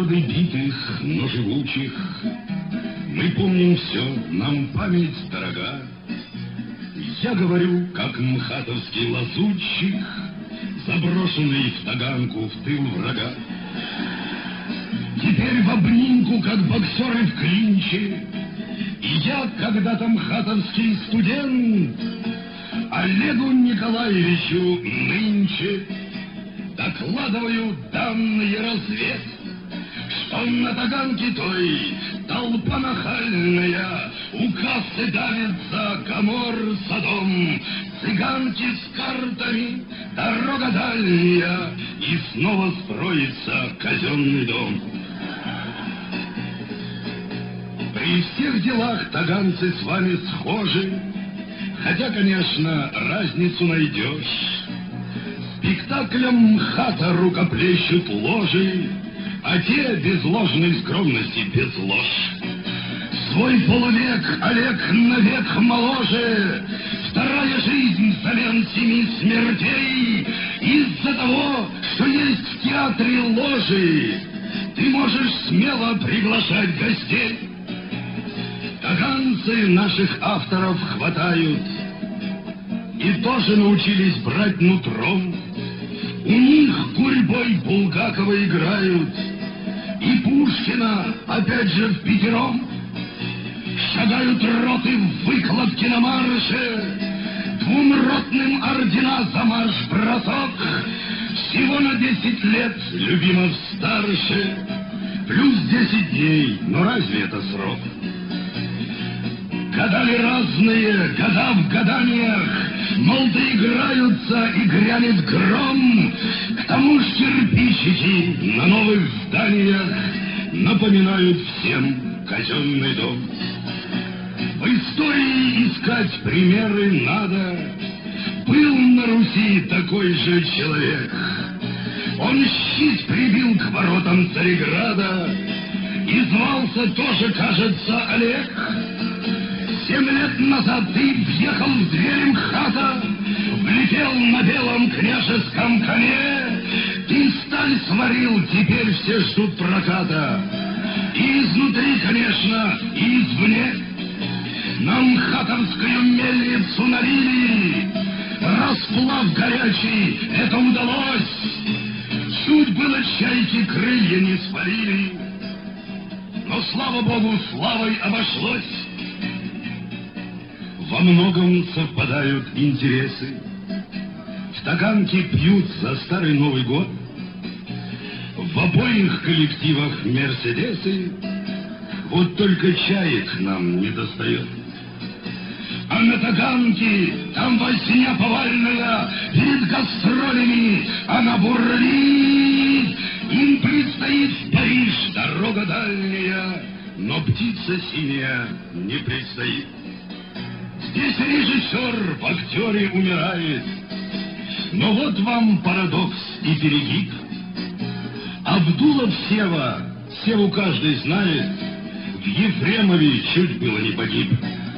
Народы битых, но живучих, мы помним все, нам память дорога. Я говорю, как мхатовский лазутчик, заброшенный в таганку в тыл врага. Теперь в обнимку, как боксеры в клинче, и я, когда-то мхатовский студент, Олегу Николаевичу нынче докладываю данные развед, что на таганке той толпа нахальная, у кассы давится Гомор Содом, цыганки с картами, дорога дальняя, и снова строится казенный дом. При всех делах таганцы с вами схожи, хотя, конечно, разницу найдешь. Спектаклем МХАТа рукоплещут ложи, а те без ложной скромности, без ложь. Свой полувек Олег навек моложе, вторая жизнь взамен 7 смертей. Из-за того, что есть в театре ложи, ты можешь смело приглашать гостей. Таганцы наших авторов хватают и тоже научились брать нутром. У них гурьбой Булгакова играют, и Пушкина опять же впятером. Шагают роты в выкладке на марше, двум ротным ордена за марш-бросок. Всего на 10 лет Любимов старше, плюс 10 дней, но разве это срок? Гадали разные, года в гаданиях, мол, доиграются и грянет гром. К тому ж кирпичики на новых зданиях напоминают всем казенный дом. В истории искать примеры надо. Был на Руси такой же человек. Он щит прибил к воротам Цареграда и звался тоже, кажется, Олег. 7 лет назад ты въехал в двери МХАТа, влетел на белом княжеском коне. Ты сталь сварил, теперь все ждут проката. И изнутри, конечно, и извне. На МХАТовскую мельницу налили, расплав горячий, это удалось. Чуть было чайки крылья не спалили, но, слава богу, славой обошлось. Во многом совпадают интересы. В таганке пьют за старый Новый год. В обоих коллективах мерседесы. Вот только чаек нам не достает. А на таганке там возня повальная, перед гастролями она бурлит. Им предстоит в Париж дорога дальняя, но птица синяя не предстоит. Здесь режиссер в актере умирает, но вот вам парадокс и перегиб. Абдулов Севу каждый знает, в Ефремове чуть было не погиб.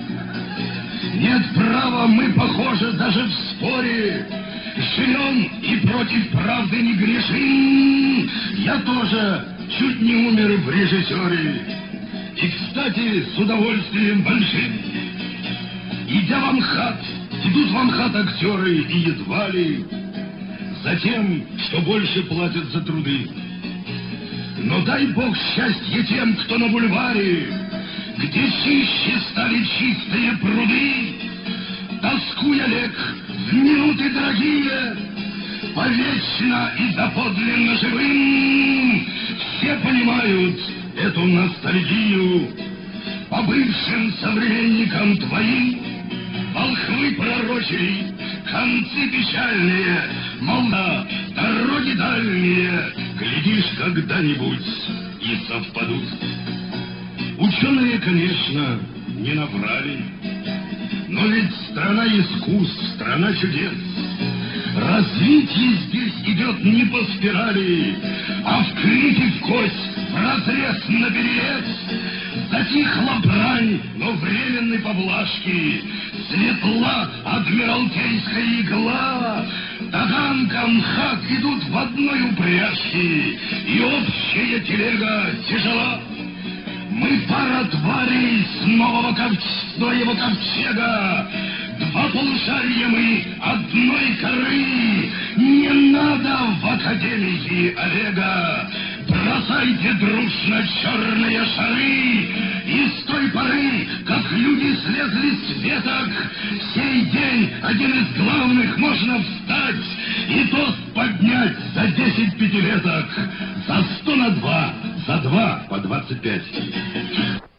Нет права, мы похожи даже в споре, живем и против правды не грешим. Я тоже чуть не умер в режиссере, и, кстати, с удовольствием большим. Идя в МХАТ, идут в МХАТ актеры и едва ли за тем, что больше платят за труды. Но дай бог счастье тем, кто на бульваре, где чище стали чистые пруды. Тоскуй, Олег, в минуты дорогие, повечно и доподлинно живым. Все понимают эту ностальгию по бывшим современникам твоим. Волхвы пророчили концы печальные, мол, да, дороги дальние, глядишь, когда-нибудь и совпадут. Ученые, конечно, не наврали, но ведь страна искусств, страна чудес. Развитие здесь идет не по спирали, а в крик и в кость, в разрез наперерез. Затихла брань, но временной поблажки, светла адмиралтейская игла. Таганка, МХАТ идут в одной упряжке, и общая телега тяжела. Мы пара тварей с нового ковчега, два полушария мы одной коры. Не надо в академии Олега, бросайте дружно черные шары. И с той поры, как люди слезли с веток, сей день один из главных можно встать и тост поднять за 10 пятилеток, за 100 на 2, за 2 по 25.